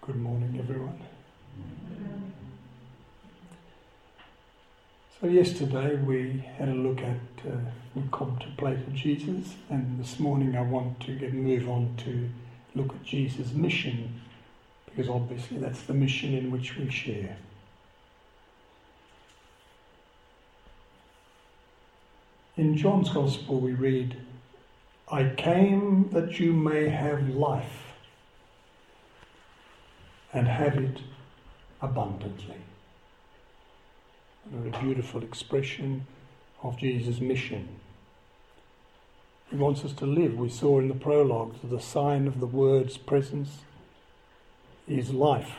Good morning, everyone. So yesterday we had a look at, we contemplated Jesus, and this morning I want to move on to look at Jesus' mission, because obviously that's the mission in which we share. In John's Gospel we read, "I came that you may have life and have it abundantly." A very beautiful expression of Jesus' mission. He wants us to live. We saw in the prologue that the sign of the Word's presence is life.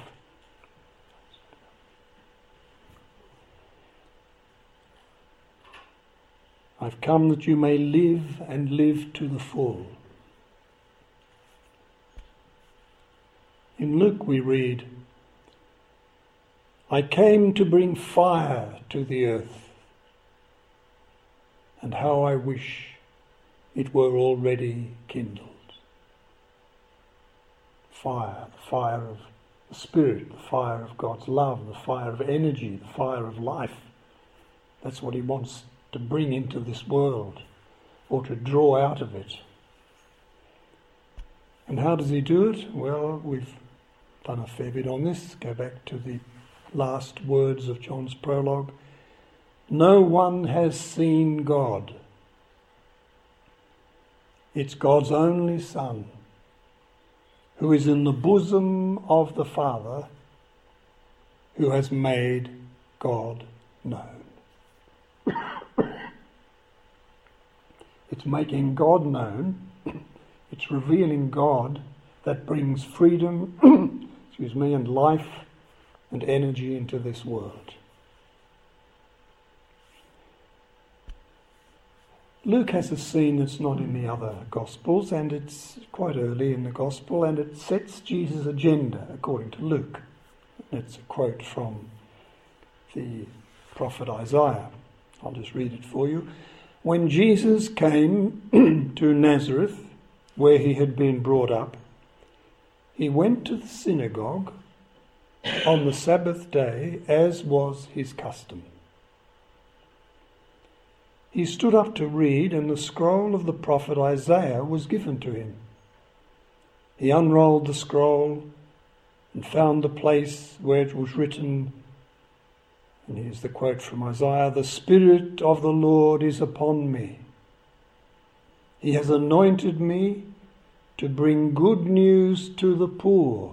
"I've come that you may live and live to the full." In Luke we read, "I came to bring fire to the earth, and how I wish it were already kindled." Fire, the fire of the Spirit, the fire of God's love, the fire of energy, the fire of life. That's what he wants to bring into this world, or to draw out of it. And how does he do it? Well, we've done a fair bit on this. Go back to the last words of John's prologue. "No one has seen God. It's God's only Son, who is in the bosom of the Father, who has made God known." It's making God known, it's revealing God that brings freedom, and life and energy into this world. Luke has a scene that's not in the other Gospels, and it's quite early in the Gospel, and it sets Jesus' agenda according to Luke. It's a quote from the prophet Isaiah. I'll just read it for you. "When Jesus came to Nazareth, where he had been brought up, he went to the synagogue on the Sabbath day, as was his custom. He stood up to read, and the scroll of the prophet Isaiah was given to him. He unrolled the scroll and found the place where it was written," and here's the quote from Isaiah, "The Spirit of the Lord is upon me. He has anointed me to bring good news to the poor."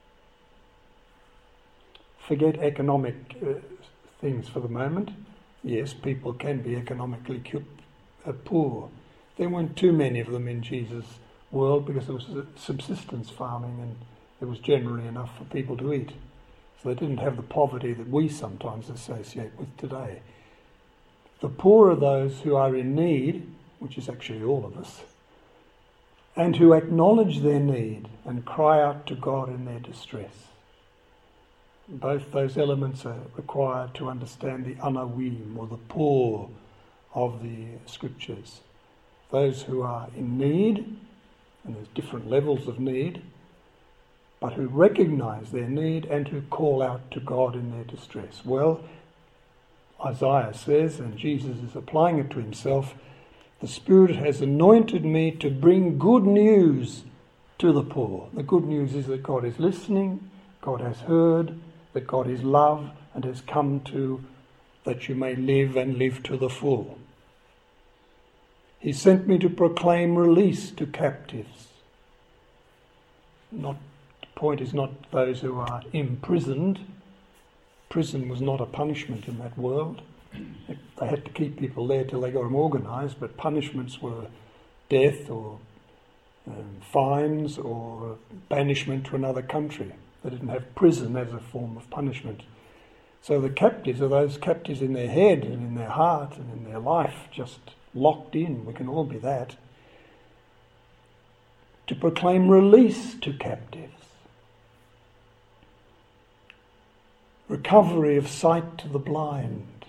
Forget economic things for the moment. Yes, people can be economically poor. There weren't too many of them in Jesus' world because there was subsistence farming and there was generally enough for people to eat. So they didn't have the poverty that we sometimes associate with today. The poor are those who are in need, which is actually all of us, and who acknowledge their need and cry out to God in their distress. Both those elements are required to understand the anawim, or the poor of the scriptures. Those who are in need, and there's different levels of need, but who recognise their need and who call out to God in their distress. Well, Isaiah says, and Jesus is applying it to himself, "The Spirit has anointed me to bring good news to the poor." The good news is that God is listening, God has heard, that God is love and has come to that you may live and live to the full. "He sent me to proclaim release to captives." The point is not those who are imprisoned. Prison was not a punishment in that world. They had to keep people there till they got them organised, but punishments were death or fines or banishment to another country. They didn't have prison as a form of punishment. So the captives are those captives in their head and in their heart and in their life, just locked in. We can all be that. To proclaim release to captives. Recovery of sight to the blind.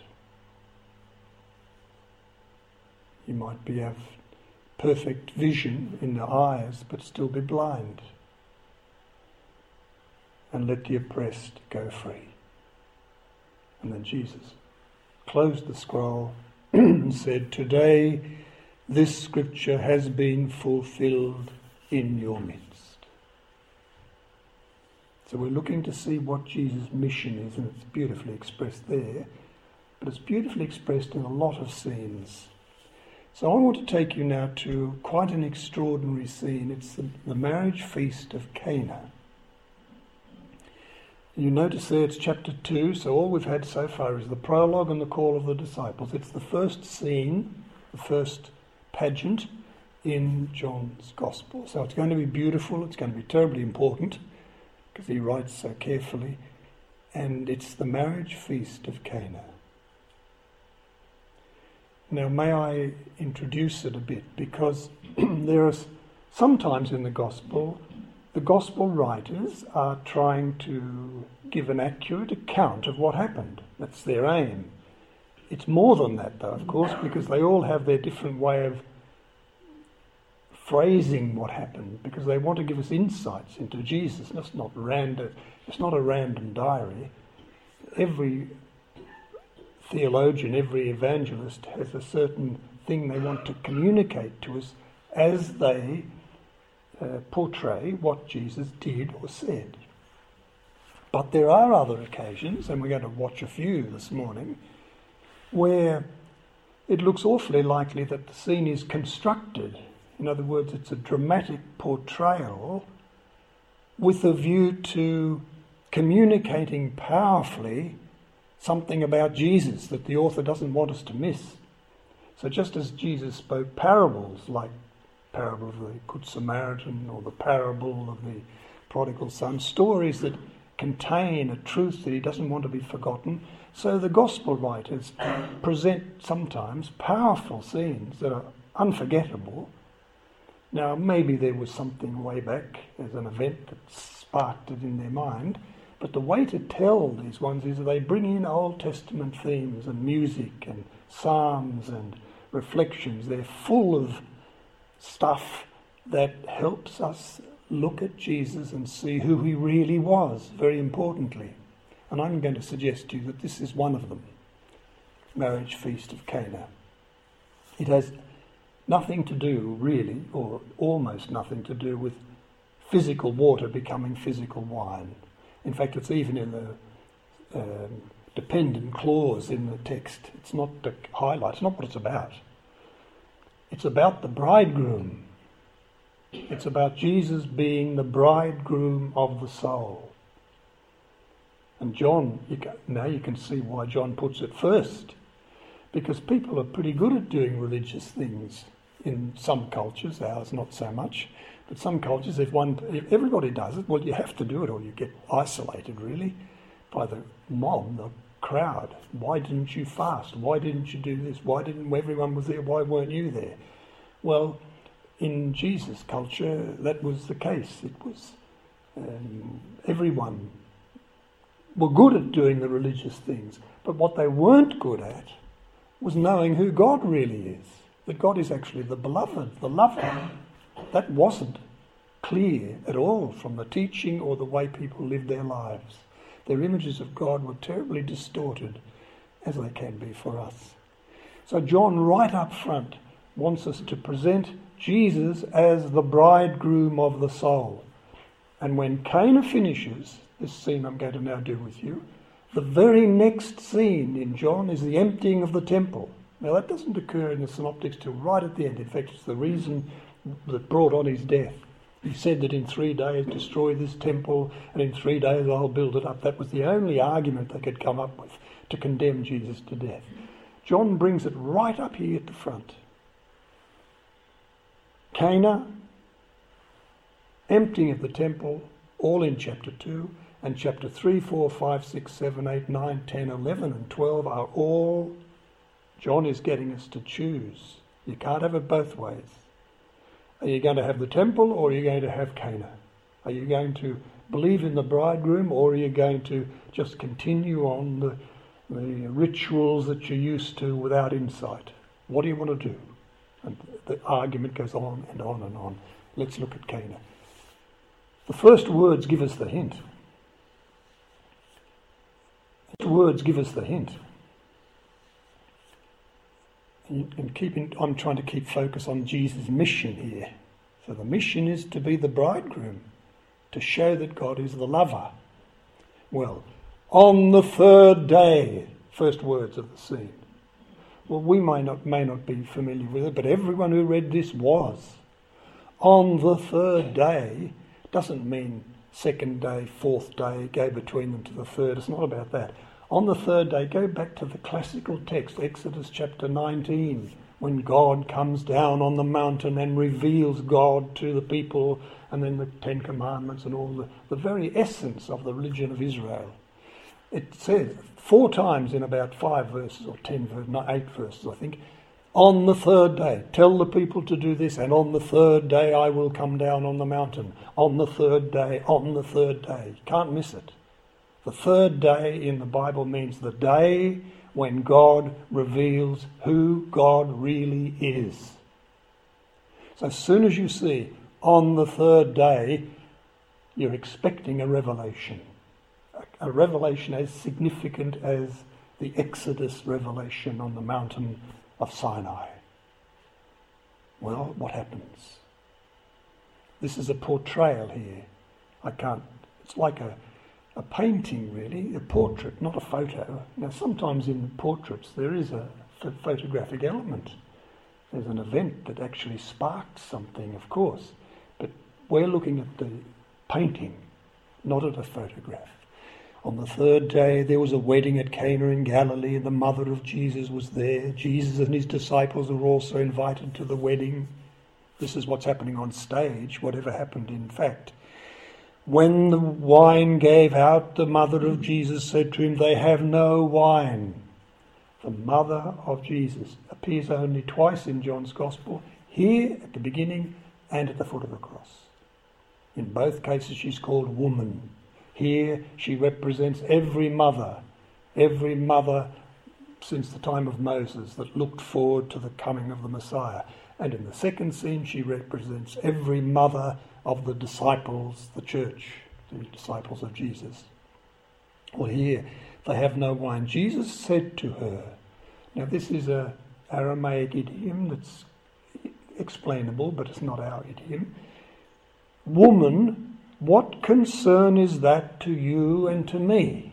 You might have perfect vision in the eyes, but still be blind. and let the oppressed go free. And then Jesus closed the scroll and said, "Today this scripture has been fulfilled in your midst." So we're looking to see what Jesus' mission is, and it's beautifully expressed there, but it's beautifully expressed in a lot of scenes. So I want to take you now to quite an extraordinary scene. It's the marriage feast of Cana. You notice there it's chapter 2, so all we've had so far is the prologue and the call of the disciples. It's the first scene, the first pageant in John's Gospel. So it's going to be beautiful, it's going to be terribly important, because he writes so carefully, and it's the marriage feast of Cana. Now may I introduce it a bit, because there are sometimes in the Gospel writers are trying to give an accurate account of what happened. That's their aim. It's more than that though, of course, because they all have their different way of phrasing what happened, because they want to give us insights into Jesus. It's not random. It's not a random diary. Every theologian, every evangelist has a certain thing they want to communicate to us as they portray what Jesus did or said. But there are other occasions, and we're going to watch a few this morning, where it looks awfully likely that the scene is constructed. In other words, it's a dramatic portrayal with a view to communicating powerfully something about Jesus that the author doesn't want us to miss. So just as Jesus spoke parables, like the parable of the Good Samaritan or the parable of the prodigal son, stories that contain a truth that he doesn't want to be forgotten, so the gospel writers present sometimes powerful scenes that are unforgettable. Now, maybe there was something way back as an event that sparked it in their mind, but the way to tell these ones is they bring in Old Testament themes and music and psalms and reflections. They're full of stuff that helps us look at Jesus and see who he really was, very importantly. And I'm going to suggest to you that this is one of them, Marriage Feast of Cana. It has nothing to do, really, or almost nothing to do with physical water becoming physical wine. In fact, it's even in the dependent clause in the text. It's not the highlight, it's not what it's about. It's about the bridegroom. It's about Jesus being the bridegroom of the soul. And John, now you can see why John puts it first. Because people are pretty good at doing religious things in some cultures, ours not so much. But some cultures, if everybody does it, well, you have to do it or you get isolated, really, by the mob, the crowd. Why didn't you fast? Why didn't you do this? Why didn't everyone was there? Why weren't you there? Well, in Jesus' culture, that was the case. It was everyone were good at doing the religious things, but what they weren't good at was knowing who God really is. That God is actually the beloved, the lover. That wasn't clear at all from the teaching or the way people lived their lives. Their images of God were terribly distorted, as they can be for us. So John, right up front, wants us to present Jesus as the bridegroom of the soul. And when Cana finishes, this scene I'm going to now do with you, the very next scene in John is the emptying of the temple. Now that doesn't occur in the synoptics till right at the end. In fact, it's the reason that brought on his death. He said that in 3 days destroy this temple and in 3 days I'll build it up. That was the only argument they could come up with to condemn Jesus to death. John brings it right up here at the front. Cana, emptying of the temple, all in chapter 2, and chapter 3, 4, 5, 6, 7, 8, 9, 10, 11 and 12 are all, John is getting us to choose. You can't have it both ways. Are you going to have the temple or are you going to have Cana? Are you going to believe in the bridegroom or are you going to just continue on the rituals that you're used to without insight? What do you want to do? And the argument goes on and on and on. Let's look at Cana. The first words give us the hint. words give us the hint. And I'm trying to keep focus on Jesus' mission here. So the mission is to be the bridegroom, to show that God is the lover. Well, on the third day, first words of the scene. Well, we may not be familiar with it, but everyone who read this was. On the third day doesn't mean second day, fourth day, go between them to the third. It's not about that. On the third day, go back to the classical text, Exodus chapter 19, when God comes down on the mountain and reveals God to the people, and then the Ten Commandments and all the very essence of the religion of Israel. It says 4 times in about 5 verses, or 10 verses, not 8 verses, I think, on the third day, tell the people to do this, and on the third day I will come down on the mountain. On the third day, on the third day. You can't miss it. The third day in the Bible means the day when God reveals who God really is. So as soon as you see on the third day, you're expecting a revelation. A revelation as significant as the Exodus revelation on the mountain of Sinai. Well, what happens? This is a portrayal here. It's like a painting really, a portrait, not a photo. Now sometimes in portraits there is a photographic element. There's an event that actually sparks something, of course. But we're looking at the painting, not at a photograph. On the third day there was a wedding at Cana in Galilee, and the mother of Jesus was there. Jesus and his disciples were also invited to the wedding. This is what's happening on stage, whatever happened in fact. When the wine gave out, the mother of Jesus said to him, "They have no wine." The mother of Jesus appears only twice in John's Gospel, here at the beginning and at the foot of the cross. In both cases she's called woman. Here she represents every mother since the time of Moses that looked forward to the coming of the Messiah. And in the second scene she represents every mother of the disciples, the church, the disciples of Jesus. Well, here they have no wine. Jesus said to her, now this is an Aramaic idiom that's explainable, but it's not our idiom. "Woman, what concern is that to you and to me?"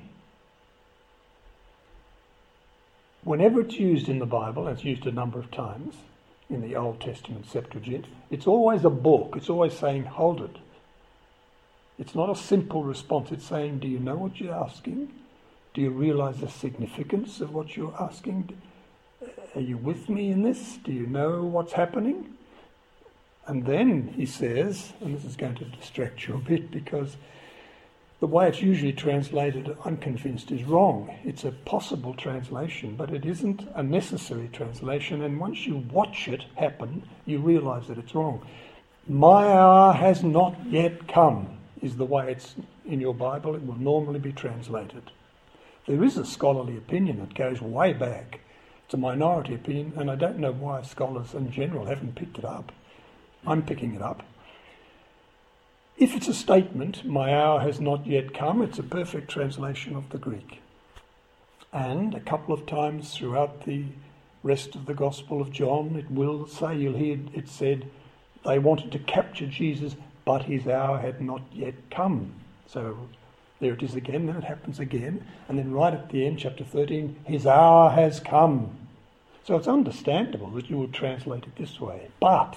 Whenever it's used in the Bible, and it's used a number of times in the Old Testament Septuagint, it's always a balk. It's always saying, hold it. It's not a simple response. It's saying, do you know what you're asking? Do you realise the significance of what you're asking? Are you with me in this? Do you know what's happening? And then he says, and this is going to distract you a bit because the way it's usually translated, I'm convinced, is wrong. It's a possible translation, but it isn't a necessary translation. And once you watch it happen, you realise that it's wrong. "My hour has not yet come" is the way it's in your Bible. It will normally be translated. There is a scholarly opinion that goes way back. It's a minority opinion, and I don't know why scholars in general haven't picked it up. I'm picking it up. If it's a statement, "my hour has not yet come," it's a perfect translation of the Greek. And a couple of times throughout the rest of the Gospel of John, it will say, you'll hear it said, they wanted to capture Jesus, but his hour had not yet come. So there it is again, then it happens again. And then right at the end, chapter 13, his hour has come. So it's understandable that you would translate it this way. But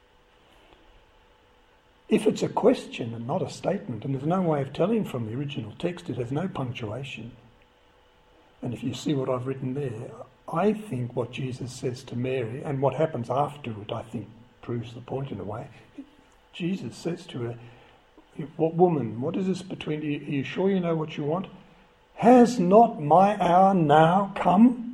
if it's a question and not a statement, and there's no way of telling from the original text, it has no punctuation. And if you see what I've written there, I think what Jesus says to Mary, and what happens after it, I think proves the point in a way. Jesus says to her, "What woman, what is this between you? Are you sure you know what you want? Has not my hour now come?"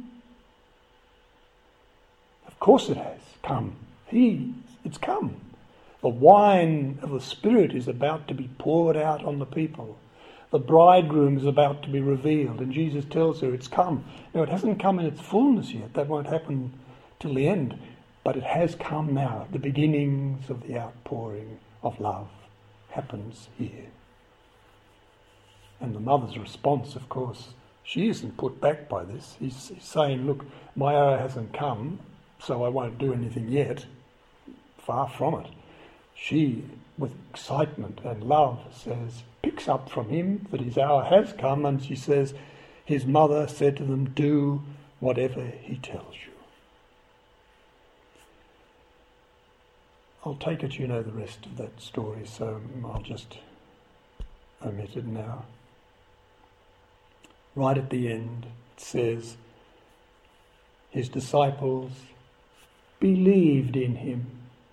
Of course it has come. It's come. The wine of the Spirit is about to be poured out on the people. The bridegroom is about to be revealed, and Jesus tells her it's come. Now, it hasn't come in its fullness yet. That won't happen till the end. But it has come now. The beginnings of the outpouring of love happens here. And the mother's response, of course, She isn't put back by this. He's saying, look, my hour hasn't come, so I won't do anything yet. Far from it. She, with excitement and love, picks up from him that his hour has come, and she says, his mother said to them, do whatever he tells you. I'll take it you know the rest of that story, so I'll just omit it now. Right at the end, it says, his disciples believed in him.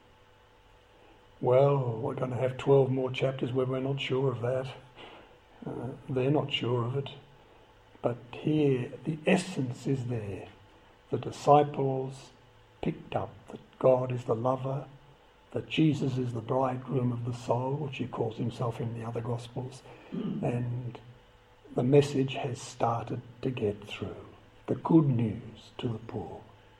Well, we're going to have 12 more chapters where we're not sure of that. They're not sure of it. But here, the essence is there. The disciples picked up that God is the lover, that Jesus is the bridegroom of the soul, which he calls himself in the other Gospels, and the message has started to get through. The good news to the poor.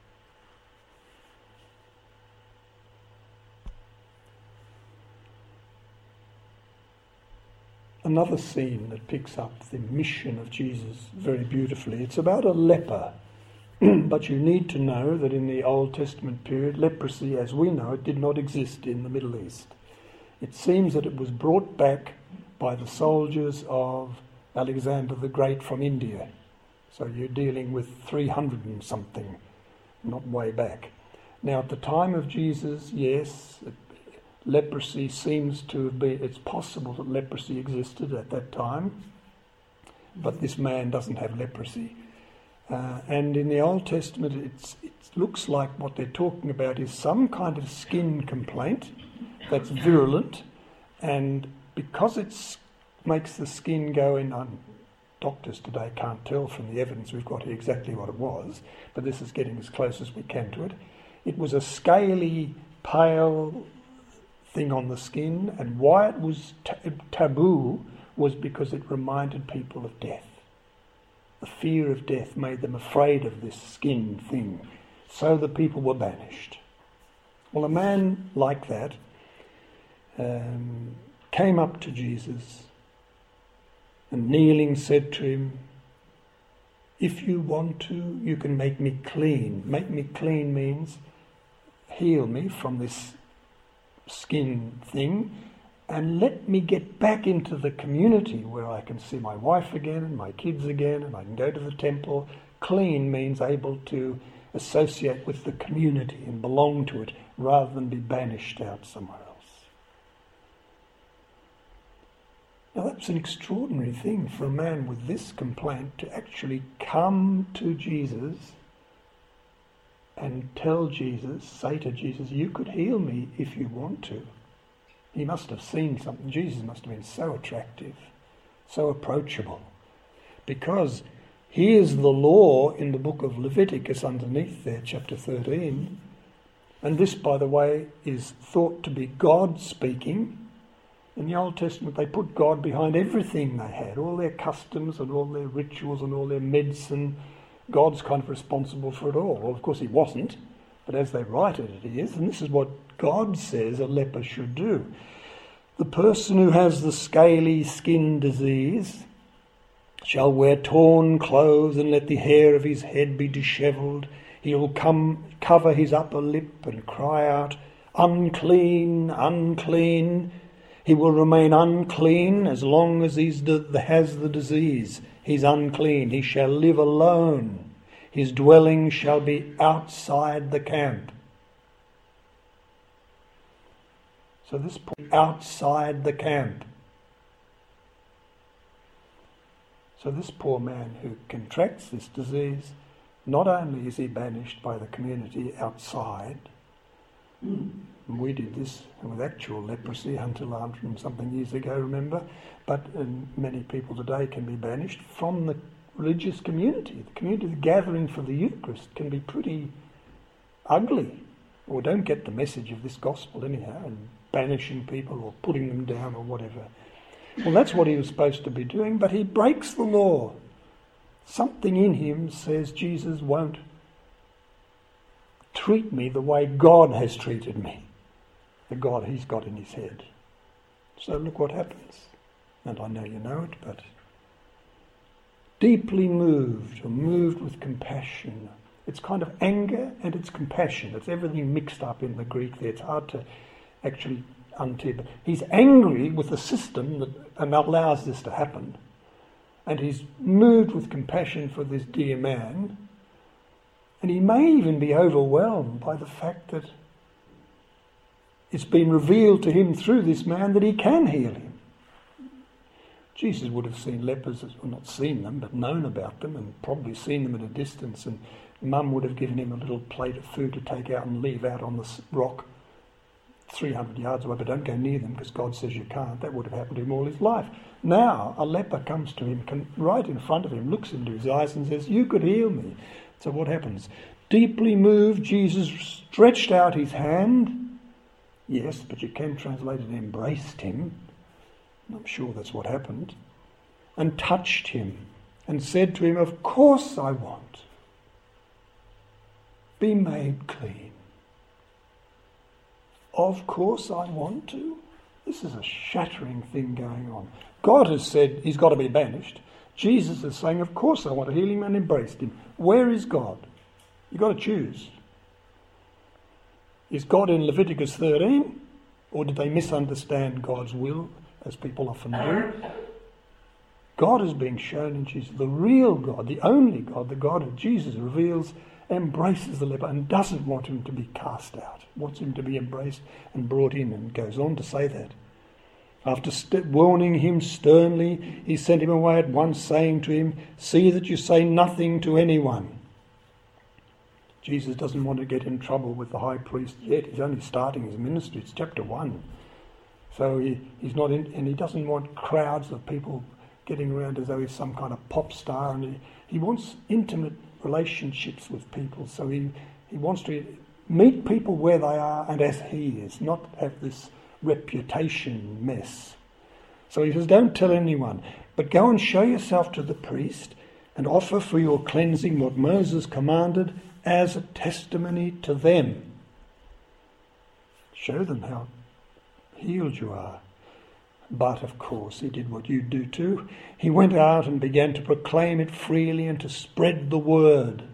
Another scene that picks up the mission of Jesus very beautifully. It's about a leper. But you need to know that in the Old Testament period, leprosy, as we know it, did not exist in the Middle East. It seems that it was brought back by the soldiers of Alexander the Great from India. So you're dealing with 300 and something, not way back. Now at the time of Jesus, yes, leprosy seems to have been, it's possible that leprosy existed at that time, but this man doesn't have leprosy. And in the Old Testament, it looks like what they're talking about is some kind of skin complaint that's virulent, and because it makes the skin go in, doctors today can't tell from the evidence we've got here exactly what it was, but this is getting as close as we can to it. It was a scaly, pale thing on the skin, and why it was taboo was because it reminded people of death. The fear of death made them afraid of this skin thing, so the people were banished. Well, a man like that came up to Jesus and kneeling said to him, if you want to, you can make me clean. Make me clean means heal me from this skin thing and let me get back into the community where I can see my wife again and my kids again and I can go to the temple. Clean means able to associate with the community and belong to it rather than be banished out somewhere else. Now that's an extraordinary thing for a man with this complaint to actually come to Jesus and tell Jesus, say to Jesus, you could heal me if you want to. He must have seen something. Jesus must have been so attractive, so approachable. Because here's the law in the book of Leviticus underneath there, chapter 13. And this, by the way, is thought to be God speaking. In the Old Testament, they put God behind everything they had, all their customs and all their rituals and all their medicine. God's kind of responsible for it all. Well, of course he wasn't, but as they write it, he is. And this is what God says a leper should do. The person who has the scaly skin disease shall wear torn clothes and let the hair of his head be dishevelled. He will cover his upper lip and cry out, unclean, unclean. He will remain unclean as long as he has the disease. He's unclean. He shall live alone. His dwelling shall be outside the camp. So this outside the camp. So this poor man who contracts this disease, not only is he banished by the community outside, we did this with actual leprosy until 100 and something years ago, remember? But many people today can be banished from the religious community. The community, the gathering for the Eucharist can be pretty ugly, or don't get the message of this gospel anyhow, and banishing people or putting them down or whatever. Well, that's what he was supposed to be doing, but he breaks the law. Something in him says Jesus won't treat me the way God has treated me, the God he's got in his head. So look what happens. And I know you know it, but deeply moved, or moved with compassion. It's kind of anger and it's compassion. It's everything mixed up in the Greek there. It's hard to actually untip. He's angry with the system that allows this to happen. And he's moved with compassion for this dear man. And he may even be overwhelmed by the fact that it's been revealed to him through this man that he can heal him. Jesus would have seen lepers, well, not seen them, but known about them, and probably seen them at a distance, and Mum would have given him a little plate of food to take out and leave out on the rock 300 yards away, but don't go near them because God says you can't. That would have happened to him all his life. Now a leper comes to him, right in front of him, looks into his eyes and says, "You could heal me." So what happens? Deeply moved, Jesus stretched out his hand. Yes, but you can translate it, embraced him. I'm sure that's what happened. And touched him and said to him, "Of course I want. Be made clean." Of course I want to. This is a shattering thing going on. God has said he's got to be banished. Jesus is saying, of course I want to heal him, and embraced him. Where is God? You've got to choose. Is God in Leviticus 13? Or did they misunderstand God's will, as people often do? God is being shown in Jesus. The real God, the only God, the God that Jesus reveals, embraces the leper and doesn't want him to be cast out. Wants him to be embraced and brought in, and goes on to say that. After warning him sternly, he sent him away at once, saying to him, "See that you say nothing to anyone." Jesus doesn't want to get in trouble with the high priest yet. He's only starting his ministry. It's chapter 1. So he's not in, and he doesn't want crowds of people getting around as though he's some kind of pop star. And he wants intimate relationships with people. So he wants to meet people where they are and as he is, not have this reputation mess. So he says, don't tell anyone, but go and show yourself to the priest and offer for your cleansing what Moses commanded as a testimony to them. Show them how healed you are. But of course he did what you do too. He went out and began to proclaim it freely and to spread the word.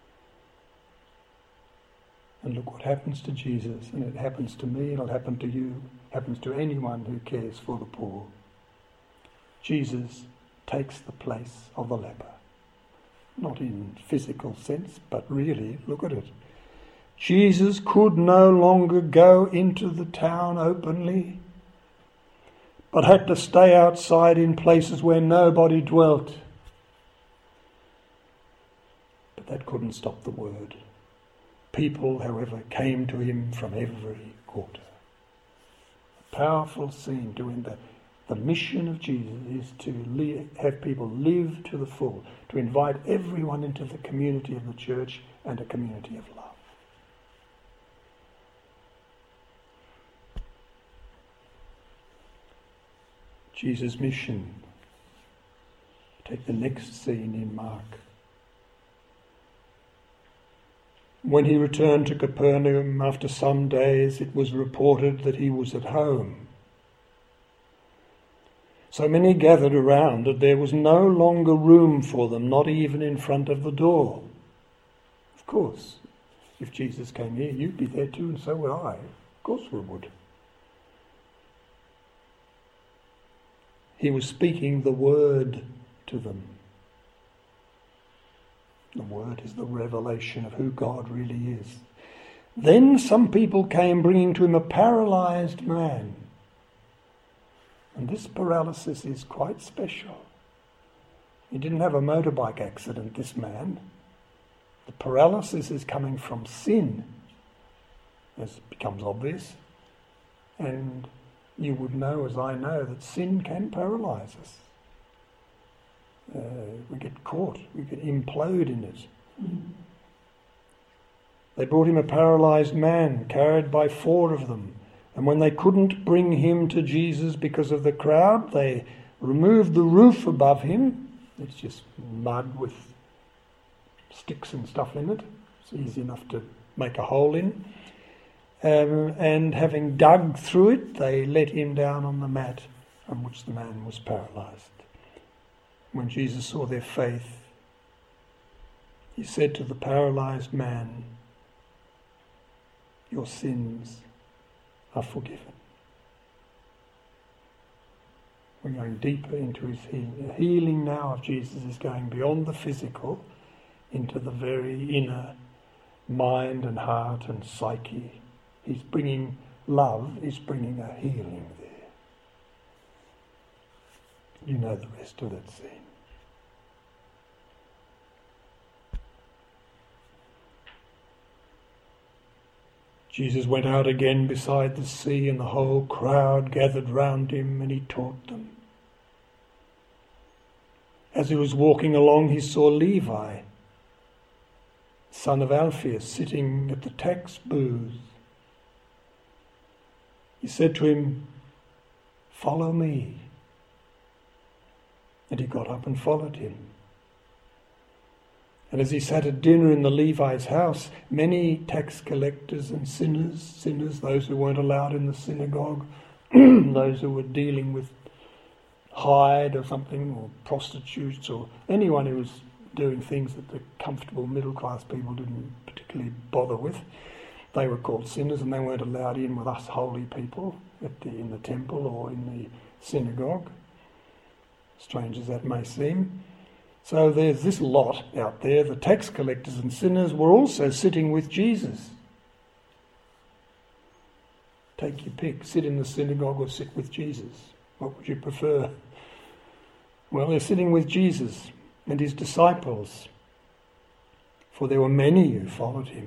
And look what happens to Jesus, and it happens to me, it'll happen to you, it happens to anyone who cares for the poor. Jesus takes the place of the leper. Not in physical sense, but really, look at it. Jesus could no longer go into the town openly, but had to stay outside in places where nobody dwelt. But that couldn't stop the word. People, however, came to him from every quarter. A powerful scene doing that. The mission of Jesus is to have people live to the full, to invite everyone into the community of the church and a community of love. Jesus' mission. Take the next scene in Mark. When he returned to Capernaum after some days, it was reported that he was at home. So many gathered around that there was no longer room for them, not even in front of the door. Of course, if Jesus came here, you'd be there too, and so would I. Of course we would. He was speaking the word to them. The word is the revelation of who God really is. Then some people came bringing to him a paralyzed man. And this paralysis is quite special. He didn't have a motorbike accident, this man. The paralysis is coming from sin, as becomes obvious. And you would know, as I know, that sin can paralyze us. We get caught, we get implode in it. They brought him a paralyzed man, carried by 4 of them. And when they couldn't bring him to Jesus because of the crowd, they removed the roof above him. It's just mud with sticks and stuff in it. It's easy enough to make a hole in. And having dug through it, they let him down on the mat on which the man was paralysed. When Jesus saw their faith, he said to the paralyzed man, "Your sins are forgiven." We're going deeper into his healing. The healing now of Jesus is going beyond the physical into the very inner mind and heart and psyche. He's bringing love, he's bringing a healing there. You know the rest of that scene. Jesus went out again beside the sea, and the whole crowd gathered round him, and he taught them. As he was walking along, he saw Levi, son of Alphaeus, sitting at the tax booth. He said to him, "Follow me." And he got up and followed him. And as he sat at dinner in the Levi's house, many tax collectors and sinners, those who weren't allowed in the synagogue, those who were dealing with hide or something, or prostitutes, or anyone who was doing things that the comfortable middle-class people didn't particularly bother with, they were called sinners, and they weren't allowed in with us holy people in the temple or in the synagogue, strange as that may seem. So there's this lot out there. The tax collectors and sinners were also sitting with Jesus. Take your pick. Sit in the synagogue or sit with Jesus. What would you prefer? Well, they're sitting with Jesus and his disciples, for there were many who followed him.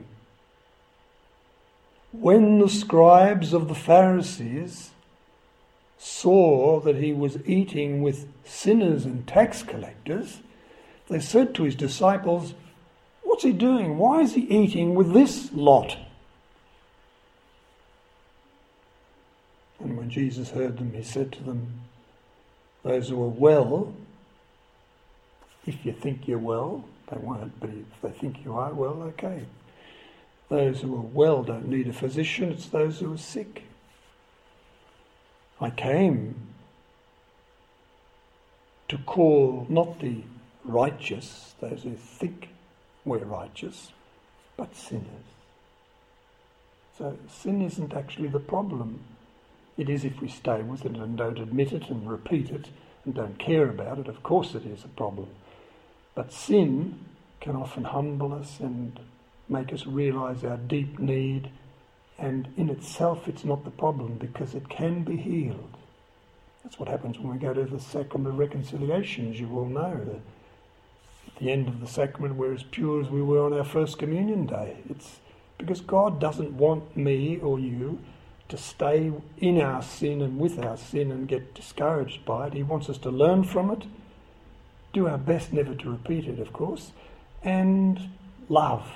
When the scribes of the Pharisees saw that he was eating with sinners and tax collectors, they said to his disciples, "What's he doing? Why is he eating with this lot?" And when Jesus heard them, he said to them, "Those who are well, if you think you're well," they weren't, but if they think you are, well, okay. Those who are well don't need a physician, it's those who are sick. I came to call not the righteous, those who think we're righteous, but sinners. So sin isn't actually the problem. It is if we stay with it and don't admit it and repeat it and don't care about it. Of course it is a problem. But sin can often humble us and make us realise our deep need, and in itself it's not the problem because it can be healed. That's what happens when we go to the sacrament of reconciliation, as you all know. At the end of the sacrament, we're as pure as we were on our first communion day. It's because God doesn't want me or you to stay in our sin and with our sin and get discouraged by it. He wants us to learn from it, do our best never to repeat it, of course, and love.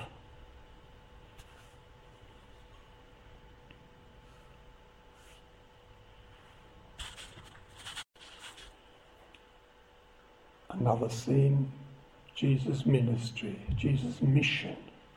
Another scene, Jesus' ministry, Jesus' mission.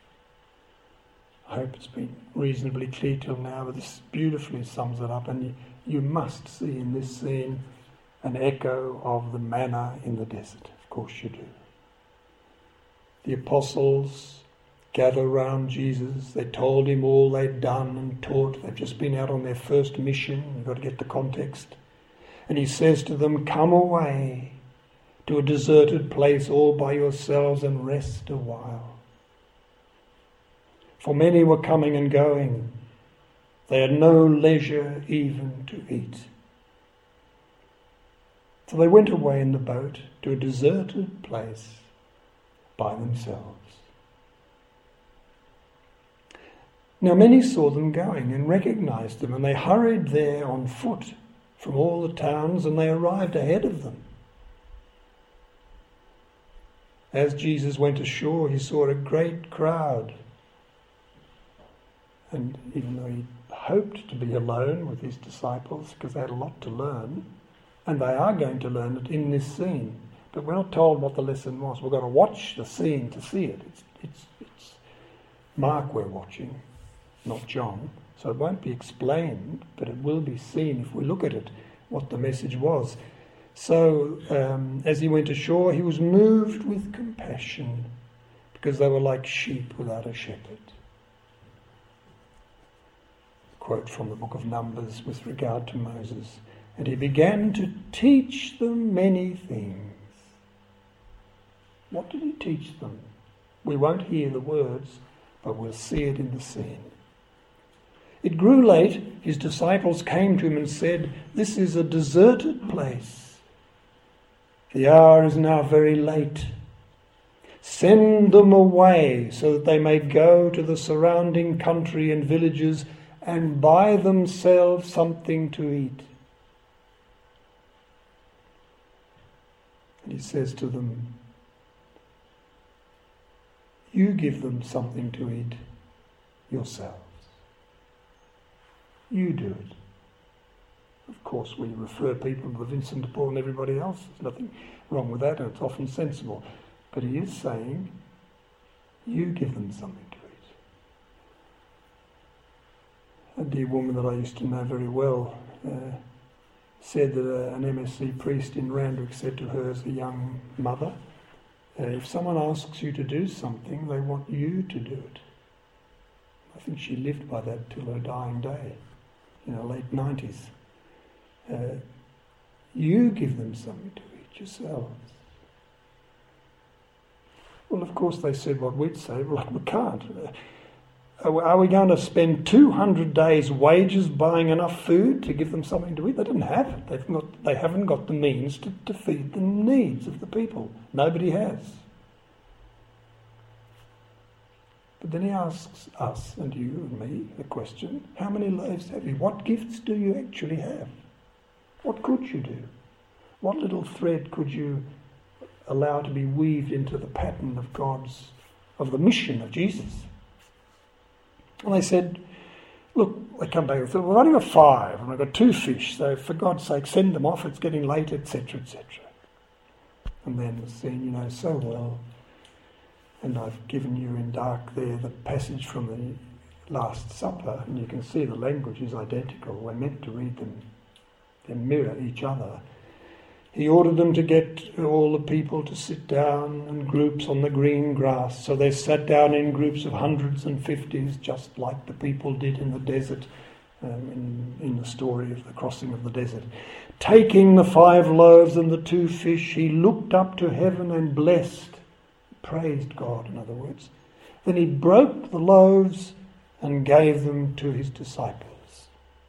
I hope it's been reasonably clear till now, but this beautifully sums it up, and you must see in this scene an echo of the manna in the desert. Of course you do. The apostles gather round Jesus. They told him all they'd done and taught. They've just been out on their first mission. You've got to get the context. And he says to them, "Come away to a deserted place all by yourselves and rest a while." For many were coming and going. They had no leisure even to eat. So they went away in the boat to a deserted place by themselves. Now many saw them going and recognized them, and they hurried there on foot from all the towns, and they arrived ahead of them. As Jesus went ashore, he saw a great crowd. And even though he hoped to be alone with his disciples, because they had a lot to learn, and they are going to learn it in this scene, but we're not told what the lesson was. We've got to watch the scene to see it. It's Mark we're watching, not John. So it won't be explained, but it will be seen if we look at it, what the message was. So as he went ashore, he was moved with compassion because they were like sheep without a shepherd. Quote from the book of Numbers with regard to Moses. And he began to teach them many things. What did he teach them? We won't hear the words, but we'll see it in the scene. It grew late. His disciples came to him and said, "This is a deserted place. The hour is now very late. Send them away so that they may go to the surrounding country and villages and buy themselves something to eat." And he says to them, "You give them something to eat yourselves. You do it." Of course, we refer people to Vincent de Paul and everybody else. There's nothing wrong with that, and it's often sensible. But he is saying, you give them something to eat. A dear woman that I used to know very well said that an MSC priest in Randwick said to her as a young mother, if someone asks you to do something, they want you to do it. I think she lived by that till her dying day, in her late 90s. You give them something to eat yourselves. Well, of course they said what we'd say, well, we can't. Are we going to spend 200 days' wages buying enough food to give them something to eat? They didn't have it. They haven't got the means to feed the needs of the people. Nobody has. But then he asks us and you and me the question, how many loaves have you? What gifts do you actually have? What could you do? What little thread could you allow to be weaved into the pattern of the mission of Jesus? And they said, look, they come back and said, well, I've only got 5 and I've got 2 fish, so for God's sake send them off, it's getting late, etc., etc. And then the scene you know so well, and I've given you in dark there the passage from the Last Supper, and you can see the language is identical. We're meant to read them. They mirror each other. He ordered them to get all the people to sit down in groups on the green grass. So they sat down in groups of hundreds and 50s, just like the people did in the desert, in the story of the crossing of the desert. Taking the 5 loaves and the 2 fish, he looked up to heaven and blessed, praised God, in other words. Then he broke the loaves and gave them to his disciples.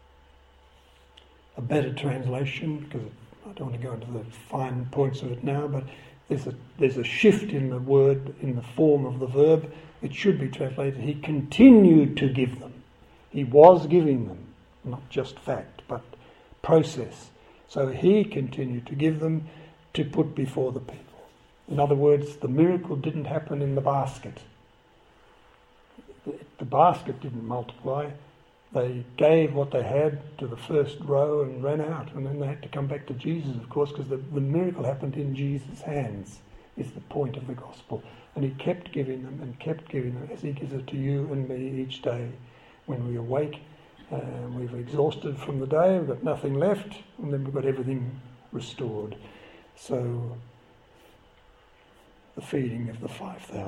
A better translation, because I don't want to go into the fine points of it now, but there's a shift in the word, in the form of the verb. It should be translated, he continued to give them. He was giving them, not just fact, but process. So he continued to give them to put before the people. In other words, the miracle didn't happen in the basket. The basket didn't multiply. They gave what they had to the first row and ran out, and then they had to come back to Jesus, of course, because the miracle happened in Jesus' hands, is the point of the gospel. And he kept giving them and kept giving them as he gives it to you and me each day. When we awake, we've exhausted from the day, we've got nothing left, and then we've got everything restored. So, the feeding of the 5,000.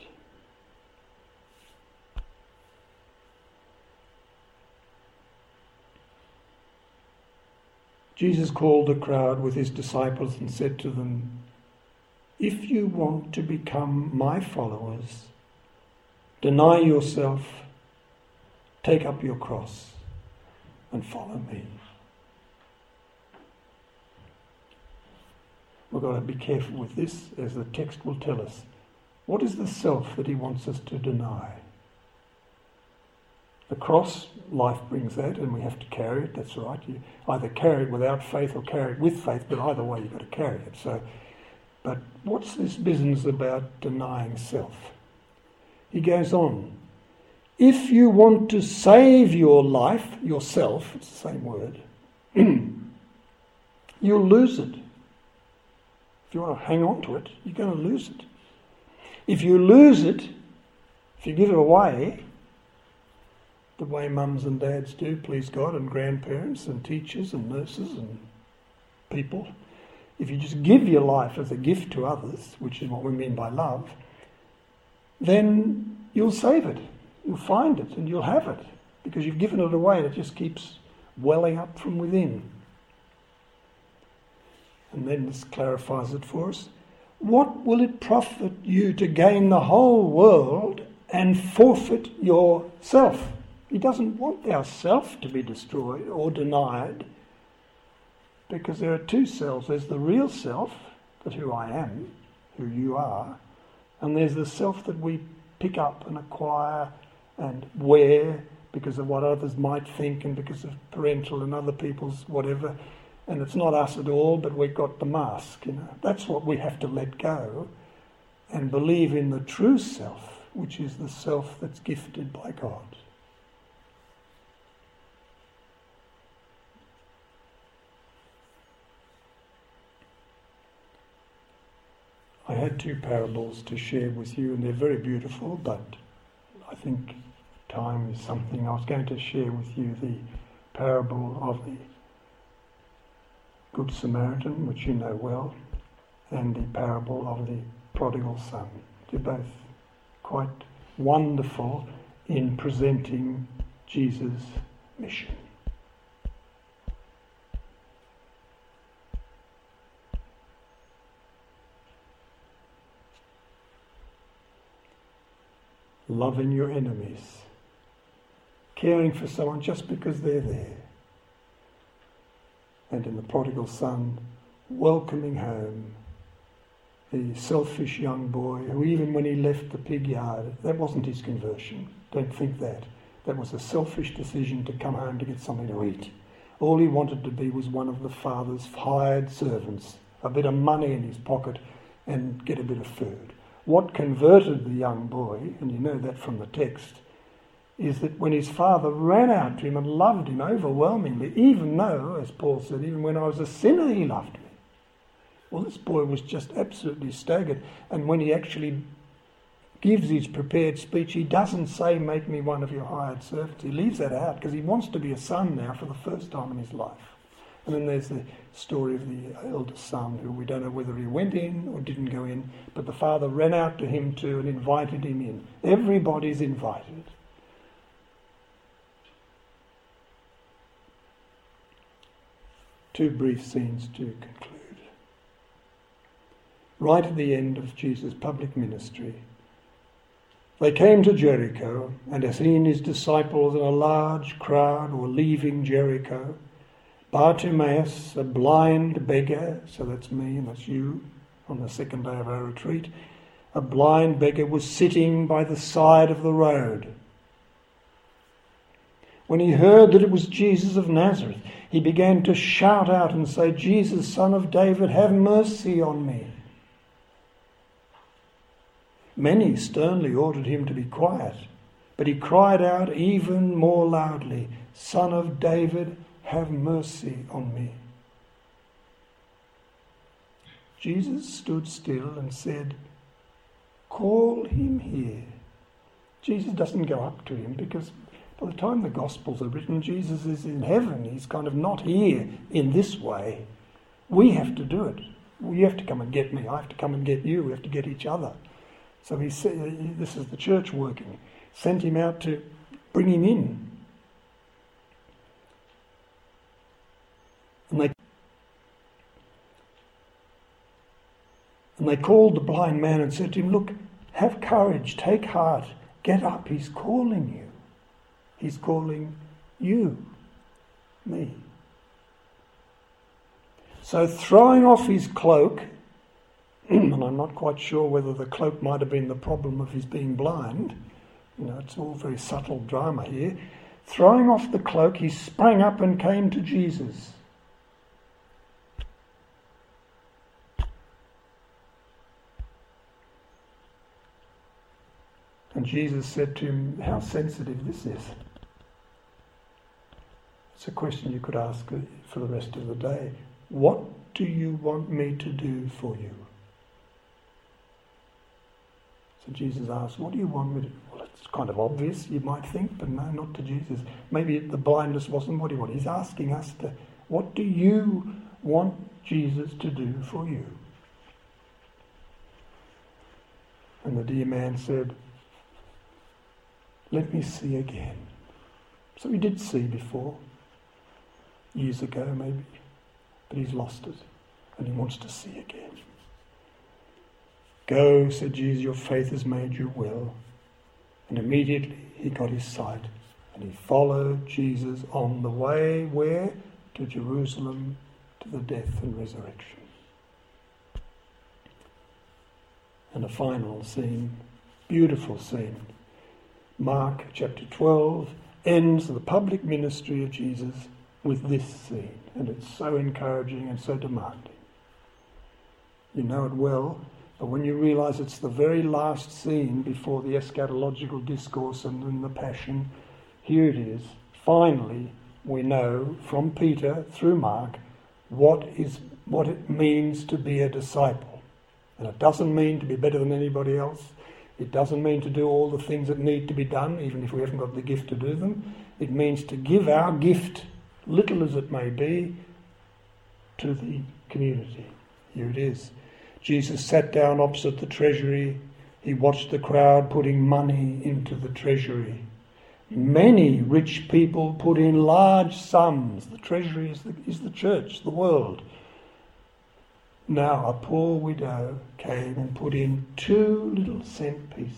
Jesus called the crowd with his disciples and said to them, if you want to become my followers, deny yourself, take up your cross and follow me. We've got to be careful with this, as the text will tell us. What is the self that he wants us to deny? The cross, life brings that, and we have to carry it, that's right. You either carry it without faith or carry it with faith, but either way you've got to carry it. But what's this business about denying self? He goes on, if you want to save your life, yourself, it's the same word, you'll lose it. If you want to hang on to it, you're going to lose it. If you lose it, if you give it away, the way mums and dads do, please God, and grandparents and teachers and nurses and people, If you just give your life as a gift to others, which is what we mean by love, then you'll save it. You'll find it and you'll have it because you've given it away and it just keeps welling up from within. And then this clarifies it for us. What will it profit you to gain the whole world and forfeit yourself? He doesn't want our self to be destroyed or denied, because there are two selves. There's the real self, that's who I am, who you are, and there's the self that we pick up and acquire and wear because of what others might think and because of parental and other people's whatever. And it's not us at all, but we've got the mask, That's what we have to let go and believe in the true self, which is the self that's gifted by God. I had two parables to share with you, and they're very beautiful, but I think time is something. I was going to share with you the parable of the Good Samaritan, which you know well, and the parable of the prodigal son. They're both quite wonderful in presenting Jesus' mission. Loving your enemies, caring for someone just because they're there. And in the prodigal son, welcoming home the selfish young boy who, even when he left the pig yard, that wasn't his conversion. Don't think that. That was a selfish decision to come home to get something to eat. All he wanted to be was one of the father's hired servants, a bit of money in his pocket and get a bit of food. What converted the young boy, and you know that from the text, is that when his father ran out to him and loved him overwhelmingly, even though, as Paul said, even when I was a sinner he loved me. Well, this boy was just absolutely staggered. And when he actually gives his prepared speech, he doesn't say, make me one of your hired servants. He leaves that out because he wants to be a son now for the first time in his life. And then there's the story of the eldest son, who we don't know whether he went in or didn't go in, but the father ran out to him too and invited him in. Everybody's invited. Two brief scenes to conclude. Right at the end of Jesus' public ministry, they came to Jericho, and as he and his disciples and a large crowd were leaving Jericho, Bartimaeus, a blind beggar, so that's me and that's you on the second day of our retreat, a blind beggar was sitting by the side of the road. When he heard that it was Jesus of Nazareth, he began to shout out and say, Jesus, Son of David, have mercy on me. Many sternly ordered him to be quiet, but he cried out even more loudly, Son of David, have mercy on me. Jesus stood still and said, call him here. Jesus doesn't go up to him because by the time the Gospels are written, Jesus is in heaven. He's kind of not here in this way. We have to do it. You have to come and get me. I have to come and get you. We have to get each other. So he said, this is the church working. Sent him out to bring him in. And they called the blind man and said to him, look, have courage, take heart, get up, he's calling you. He's calling you, me. So throwing off his cloak, and I'm not quite sure whether the cloak might have been the problem of his being blind, it's all very subtle drama here. Throwing off the cloak, he sprang up and came to Jesus. And Jesus said to him, how sensitive this is. It's a question you could ask for the rest of the day. What do you want me to do for you? So Jesus asked, what do you want me to do? Well, it's kind of obvious, you might think, but no, not to Jesus. Maybe the blindness wasn't what he wanted. He's asking us what do you want Jesus to do for you? And the dear man said, let me see again. So he did see before, years ago maybe, but he's lost it and he wants to see again. Go, said Jesus, your faith has made you well. And immediately he got his sight and he followed Jesus on the way, where? To Jerusalem, to the death and resurrection. And a final scene, beautiful scene. Mark chapter 12 ends the public ministry of Jesus with this scene, and it's so encouraging and so demanding. You know it well, but when you realise it's the very last scene before the eschatological discourse and then the passion, here it is. Finally, we know from Peter through Mark what it means to be a disciple. And it doesn't mean to be better than anybody else. It doesn't mean to do all the things that need to be done, even if we haven't got the gift to do them. It means to give our gift, little as it may be, to the community. Here it is. Jesus sat down opposite the treasury. He watched the crowd putting money into the treasury. Many rich people put in large sums. The treasury is the church, the world. Now a poor widow came and put in 2 little cent pieces.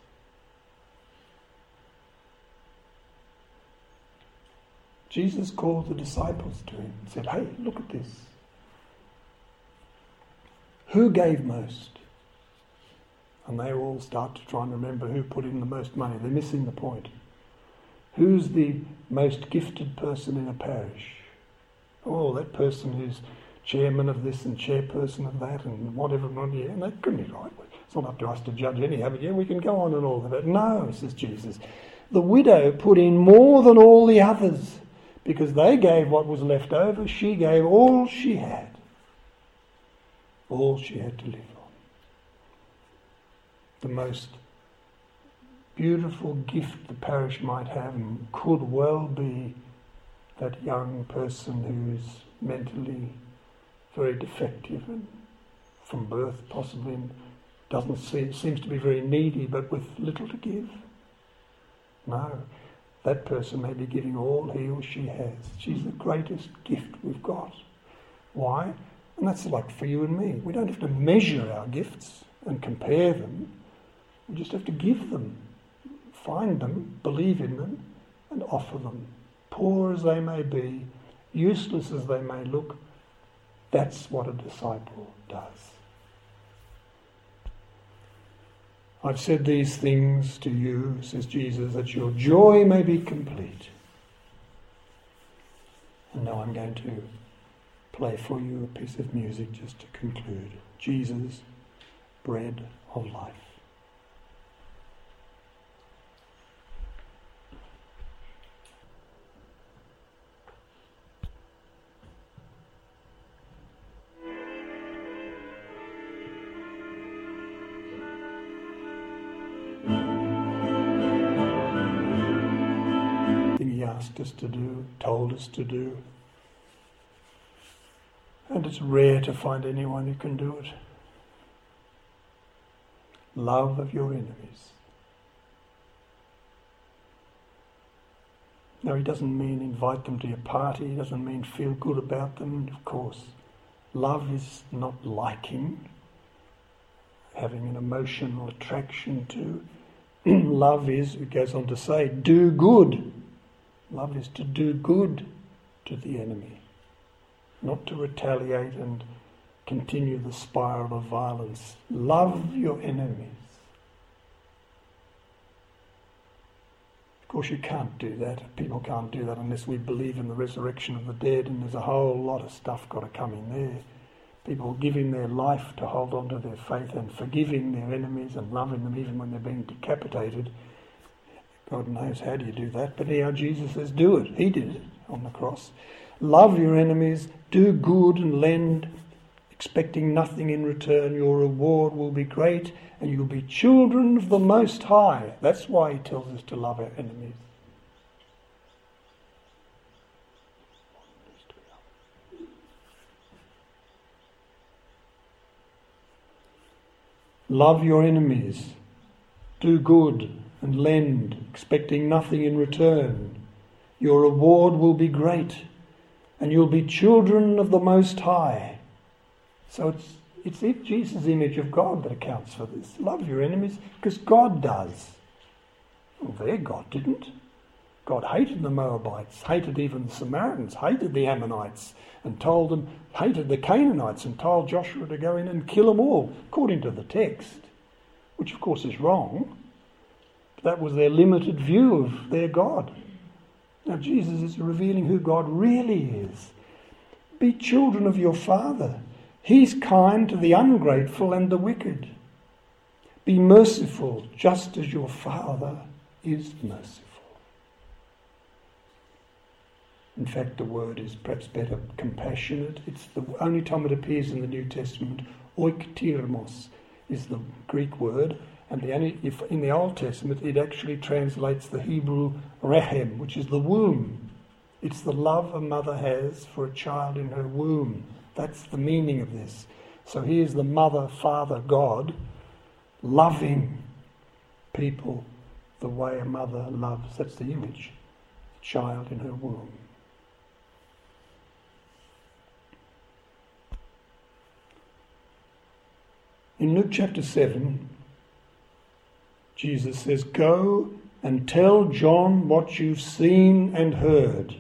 Jesus called the disciples to him and said, hey, look at this. Who gave most? And they all start to try and remember who put in the most money. They're missing the point. Who's the most gifted person in a parish? Oh, that person who's chairman of this and chairperson of that and whatever, yeah, and that couldn't be right. It's not up to us to judge anyhow, but yeah, we can go on and all of that. No, says Jesus. The widow put in more than all the others because they gave what was left over. She gave all she had. All she had to live on. The most beautiful gift the parish might have and could well be that young person who's mentally very defective and from birth possibly and seems to be very needy but with little to give. No, that person may be giving all he or she has. She's the greatest gift we've got. Why? And that's like for you and me. We don't have to measure our gifts and compare them. We just have to give them, find them, believe in them and offer them. Poor as they may be, useless as they may look, that's what a disciple does. I've said these things to you, says Jesus, that your joy may be complete. And now I'm going to play for you a piece of music just to conclude. Jesus, bread of life. He asked us to do, told us to do. And it's rare to find anyone who can do it. Love of your enemies. Now he doesn't mean invite them to your party, he doesn't mean feel good about them, of course. Love is not liking, having an emotional attraction to. Love is, it goes on to say, do good. Love is to do good to the enemy, not to retaliate and continue the spiral of violence. Love your enemies. Of course you can't do that. People can't do that unless we believe in the resurrection of the dead, and there's a whole lot of stuff got to come in there. People giving their life to hold on to their faith and forgiving their enemies and loving them even when they're being decapitated. God knows how do you do that, but now Jesus says do it. He did it on the cross. Love your enemies, do good and lend, expecting nothing in return. Your reward will be great and you'll be children of the Most High. That's why he tells us to love our enemies. Love your enemies. Do good and lend, expecting nothing in return. Your reward will be great, and you'll be children of the Most High. So it's Jesus' image of God that accounts for this. Love your enemies, because God does. Well, their God didn't. God hated the Moabites, hated even the Samaritans, hated the Ammonites, and hated the Canaanites, and told Joshua to go in and kill them all, according to the text, which of course is wrong. That was their limited view of their God. Now Jesus is revealing who God really is. Be children of your Father. He's kind to the ungrateful and the wicked. Be merciful, just as your Father is merciful. In fact, the word is perhaps better, compassionate. It's the only time it appears in the New Testament. Oiktirmos is the Greek word, and if in the Old Testament it actually translates the Hebrew rahem, which is the womb. It's the love a mother has for a child in her womb. That's the meaning of this. So here's the mother, father, God, loving people the way a mother loves. That's the image. The child in her womb. In Luke chapter 7, Jesus says, "Go and tell John what you've seen and heard."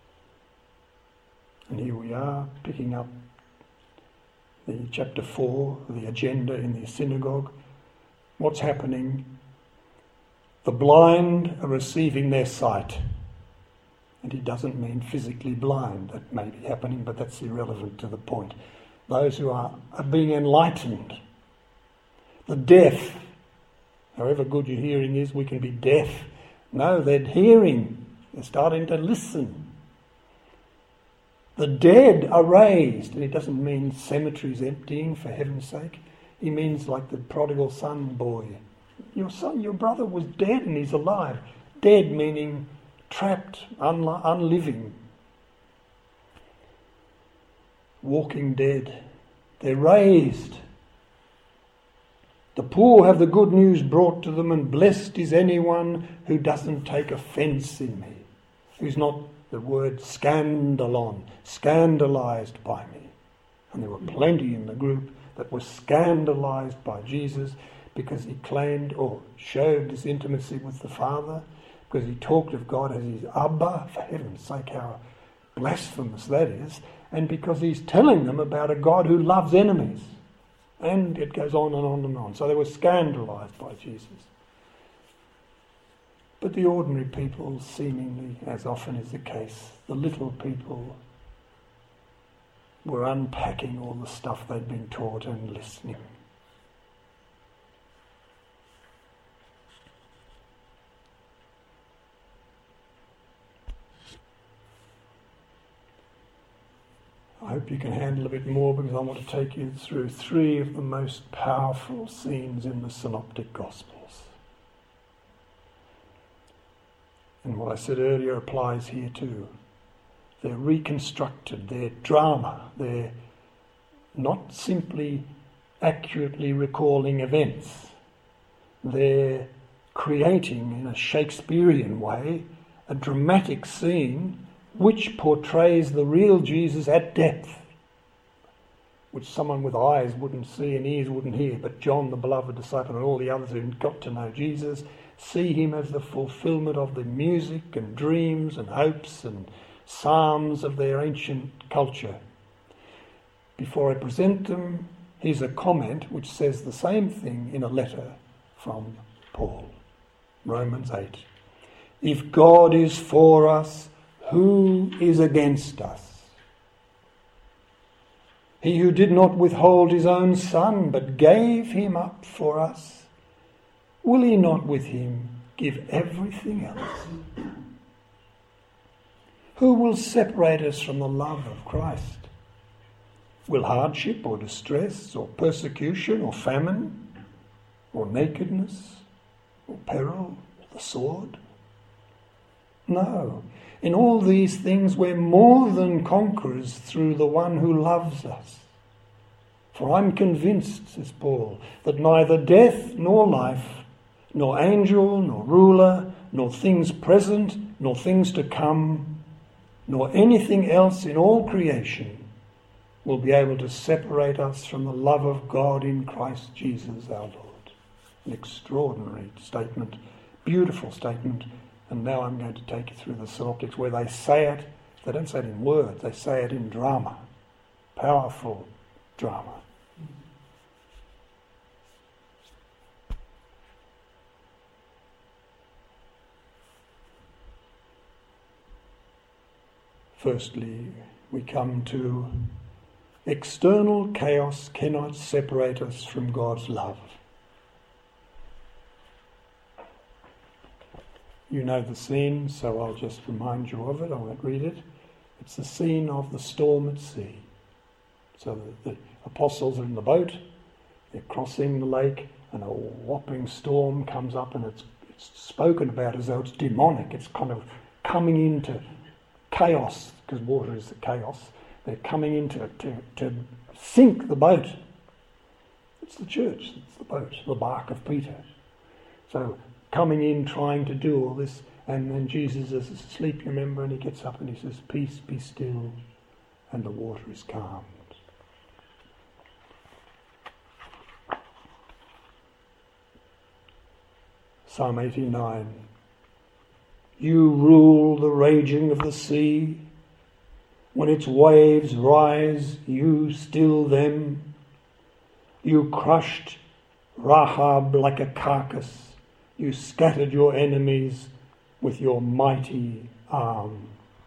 And here we are, picking up the chapter 4, the agenda in the synagogue. What's happening? The blind are receiving their sight. And he doesn't mean physically blind. That may be happening, but that's irrelevant to the point. Those who are being enlightened. The deaf, however good your hearing is, we can be deaf. No, they're hearing. They're starting to listen. The dead are raised. And it doesn't mean cemeteries emptying, for heaven's sake. He means like the prodigal son boy. Your brother was dead and he's alive. Dead meaning trapped, unliving. Walking dead. They're raised. The poor have the good news brought to them, and blessed is anyone who doesn't take offence in me, who's not, the word scandalon, scandalised by me. And there were plenty in the group that were scandalised by Jesus because he claimed or showed his intimacy with the Father, because he talked of God as his Abba, for heaven's sake, how blasphemous that is, and because he's telling them about a God who loves enemies. And it goes on and on and on. So they were scandalised by Jesus. But the ordinary people, seemingly, as often is the case, the little people, were unpacking all the stuff they'd been taught and listening. I hope you can handle a bit more, because I want to take you through 3 of the most powerful scenes in the Synoptic Gospels. And what I said earlier applies here too. They're reconstructed, they're drama, they're not simply accurately recalling events. They're creating, in a Shakespearean way, a dramatic scene which portrays the real Jesus at depth, which someone with eyes wouldn't see and ears wouldn't hear. But John, the beloved disciple, and all the others who got to know Jesus, see him as the fulfilment of the music and dreams and hopes and psalms of their ancient culture. Before I present them, here's a comment which says the same thing in a letter from Paul. Romans 8. If God is for us, who is against us? He who did not withhold his own Son, but gave him up for us, will he not with him give everything else? Who will separate us from the love of Christ? Will hardship or distress or persecution or famine or nakedness or peril or the sword? No. In all these things we're more than conquerors through the one who loves us. For I'm convinced, says Paul, that neither death nor life, nor angel, nor ruler, nor things present, nor things to come, nor anything else in all creation will be able to separate us from the love of God in Christ Jesus our Lord. An extraordinary statement, beautiful statement, and now I'm going to take you through the synoptics where they say it. They don't say it in words, they say it in drama. Powerful drama. Firstly, we come to external chaos cannot separate us from God's love. You know the scene, so I'll just remind you of it. I won't read it. It's the scene of the storm at sea. So the apostles are in the boat, they're crossing the lake, and a whopping storm comes up, and it's spoken about as though it's demonic. It's kind of coming into chaos, because water is the chaos. They're coming in to sink the boat. It's the church, it's the boat, the bark of Peter. So coming in, trying to do all this, and then Jesus is asleep, you remember, and he gets up and he says, "Peace, be still," and the water is calmed. Psalm 89. You rule the raging of the sea. When its waves rise, you still them. You crushed Rahab like a carcass. You scattered your enemies with your mighty arm.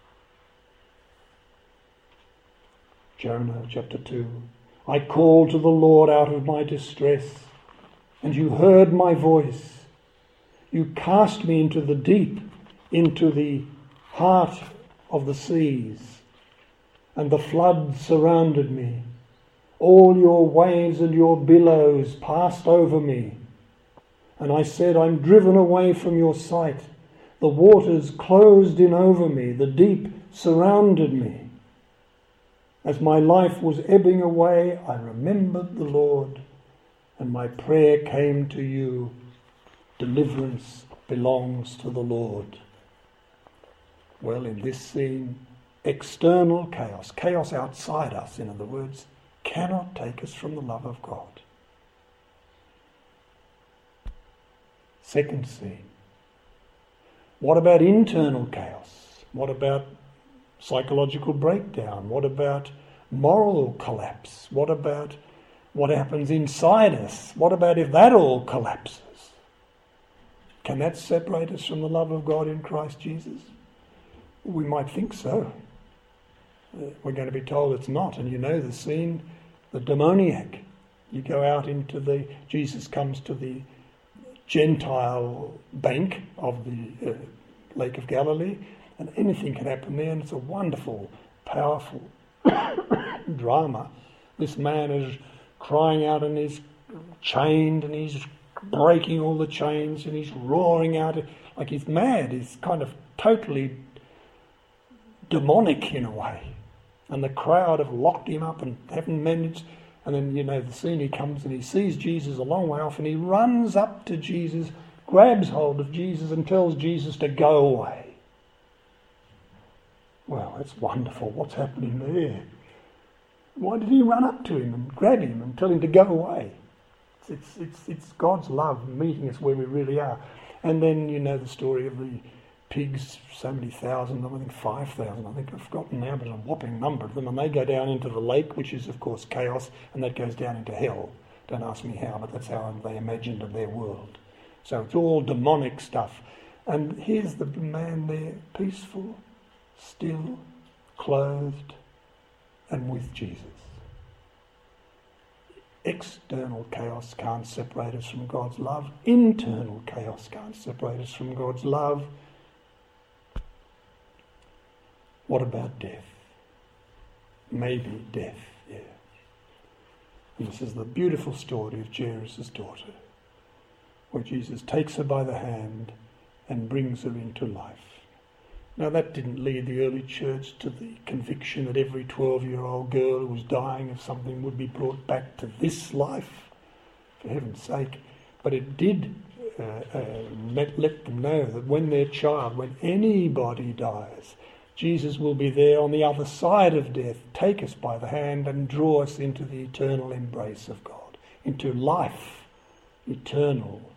Jonah chapter 2. I called to the Lord out of my distress, and you heard my voice. You cast me into the deep, into the heart of the seas, and the flood surrounded me. All your waves and your billows passed over me. And I said, I'm driven away from your sight. The waters closed in over me. The deep surrounded me. As my life was ebbing away, I remembered the Lord, and my prayer came to you. Deliverance belongs to the Lord. Well, in this scene, external chaos, chaos outside us, in other words, cannot take us from the love of God. Second scene. What about internal chaos? What about psychological breakdown? What about moral collapse? What about what happens inside us? What about if that all collapses? Can that separate us from the love of God in Christ Jesus? We might think so. We're going to be told it's not. And you know the scene, the demoniac. You go out into Jesus comes to the Gentile bank of the Lake of Galilee, and anything can happen there, and it's a wonderful, powerful drama. This man is crying out, and he's chained, and he's breaking all the chains, and he's roaring out like he's mad. He's kind of totally demonic in a way. And the crowd have locked him up and haven't managed. And then, you know, the scene, he comes and he sees Jesus a long way off, and he runs up to Jesus, grabs hold of Jesus and tells Jesus to go away. Well, that's wonderful. What's happening there? Why did he run up to him and grab him and tell him to go away? It's God's love meeting us where we really are. And then, you know, the story of the pigs, so many thousand, I think 5,000, I think I've forgotten now, but a whopping number of them, and they go down into the lake, which is of course chaos, and that goes down into hell. Don't ask me how, but that's how they imagined their world. So it's all demonic stuff. And here's the man there, peaceful, still, clothed, and with Jesus. External chaos can't separate us from God's love. Internal chaos can't separate us from God's love. What about death? Maybe death, yeah. And this is the beautiful story of Jairus' daughter, where Jesus takes her by the hand and brings her into life. Now that didn't lead the early church to the conviction that every 12-year-old girl who was dying of something would be brought back to this life, for heaven's sake. But it did let them know that when their child, when anybody dies, Jesus will be there on the other side of death, take us by the hand and draw us into the eternal embrace of God, into life, eternal